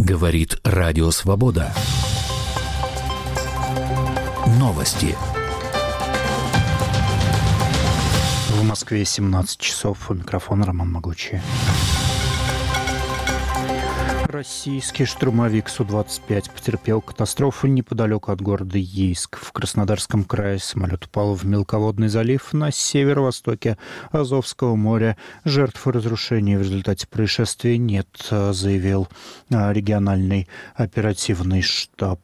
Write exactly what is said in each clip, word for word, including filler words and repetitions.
Говорит Радио Свобода. Новости. В Москве семнадцать часов. У микрофона Роман Могучий. Российский штурмовик Су двадцать пять потерпел катастрофу неподалеку от города Ейск. В Краснодарском крае самолет упал в мелководный залив на северо-востоке Азовского моря. Жертв и разрушений в результате происшествия нет, заявил региональный оперативный штаб.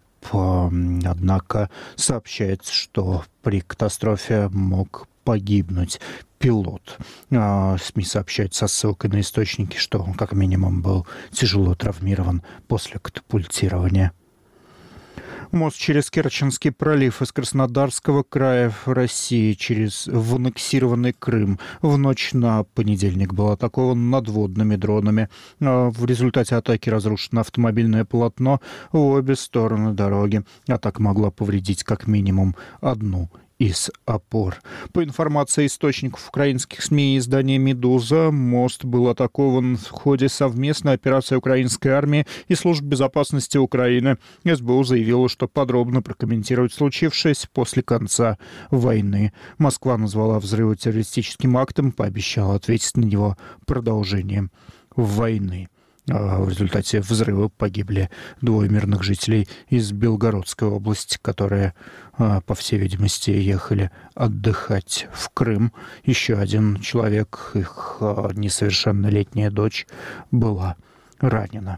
Однако сообщается, что при катастрофе мог погибнуть пилот. СМИ сообщают со ссылкой на источники, что он как минимум был тяжело травмирован после катапультирования. Мост через Керченский пролив из Краснодарского края в России через в аннексированный Крым в ночь на понедельник был атакован надводными дронами. В результате атаки разрушено автомобильное полотно в обе стороны дороги. Атака могла повредить как минимум одну из опор. По информации источников украинских СМИ и издания «Медуза», мост был атакован в ходе совместной операции украинской армии и служб безопасности Украины. СБУ заявила, что подробно прокомментировать случившееся после конца войны. Москва назвала взрыв террористическим актом, пообещала ответить на него продолжением войны. В результате взрыва погибли двое мирных жителей из Белгородской области, которые, по всей видимости, ехали отдыхать в Крым. Еще один человек, их несовершеннолетняя дочь, была ранена.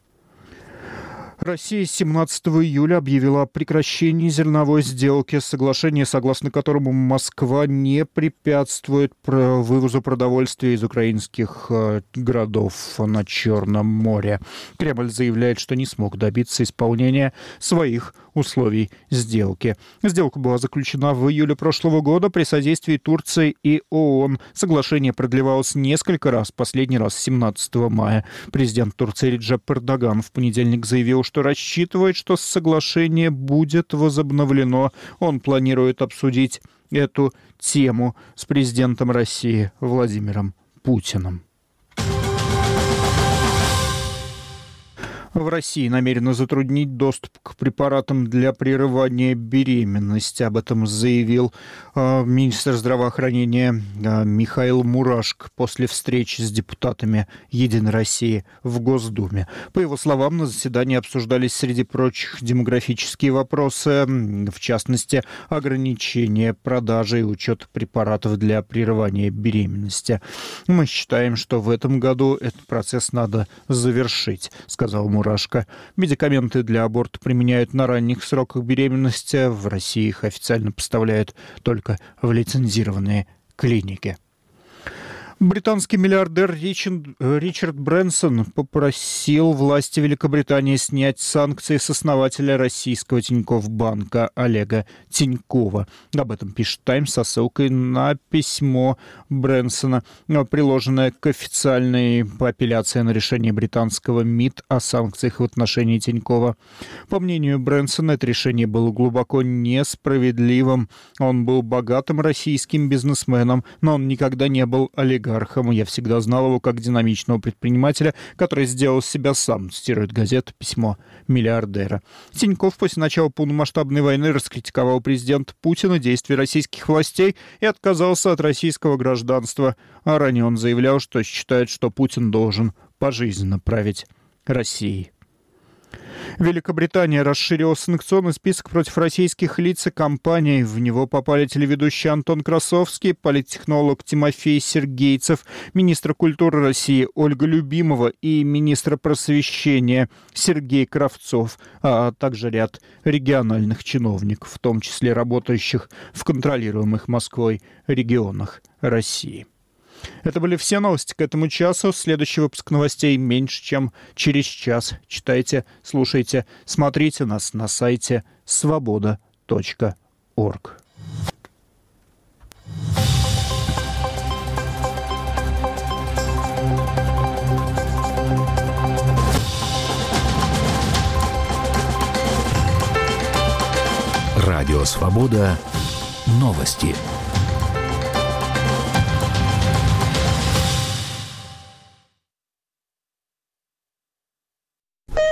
Россия семнадцатого июля объявила о прекращении зерновой сделки, соглашение, согласно которому Москва не препятствует вывозу продовольствия из украинских городов на Черном море. Кремль заявляет, что не смог добиться исполнения своих условий сделки. Сделка была заключена в июле прошлого года при содействии Турции и ООН. Соглашение продлевалось несколько раз, последний раз семнадцатого мая. Президент Турции Реджеп Эрдоган в понедельник заявил, что рассчитывает, что соглашение будет возобновлено. Он планирует обсудить эту тему с президентом России Владимиром Путиным. В России намерены затруднить доступ к препаратам для прерывания беременности. Об этом заявил э, министр здравоохранения э, Михаил Мурашко после встречи с депутатами «Единой России» в Госдуме. По его словам, на заседании обсуждались, среди прочих, демографические вопросы, в частности, ограничение продажи и учет препаратов для прерывания беременности. Мы считаем, что в этом году этот процесс надо завершить, сказал Мурашко. Медикаменты для аборта применяют на ранних сроках беременности. В России их официально поставляют только в лицензированные клиники. Британский миллиардер Ричард, Ричард Брэнсон попросил власти Великобритании снять санкции с основателя российского Тинькофф банка Олега Тинькова. Об этом пишет «Таймс» со ссылкой на письмо Брэнсона, приложенное к официальной апелляции на решение британского МИД о санкциях в отношении Тинькова. По мнению Брэнсона, это решение было глубоко несправедливым. Он был богатым российским бизнесменом, но он никогда не был олигархом. Я всегда знал его как динамичного предпринимателя, который сделал себя сам, цитирует газета «Письмо миллиардера». Тинькофф после начала полномасштабной войны раскритиковал президента Путина, действия российских властей и отказался от российского гражданства. А ранее он заявлял, что считает, что Путин должен пожизненно править Россией. Великобритания расширила санкционный список против российских лиц и компаний. В него попали телеведущий Антон Красовский, политтехнолог Тимофей Сергейцев, министр культуры России Ольга Любимова и министр просвещения Сергей Кравцов, а также ряд региональных чиновников, в том числе работающих в контролируемых Москвой регионах России. Это были все новости к этому часу. Следующий выпуск новостей меньше, чем через час. Читайте, слушайте, смотрите нас на сайте свобода точка орг. Радио «Свобода». Новости.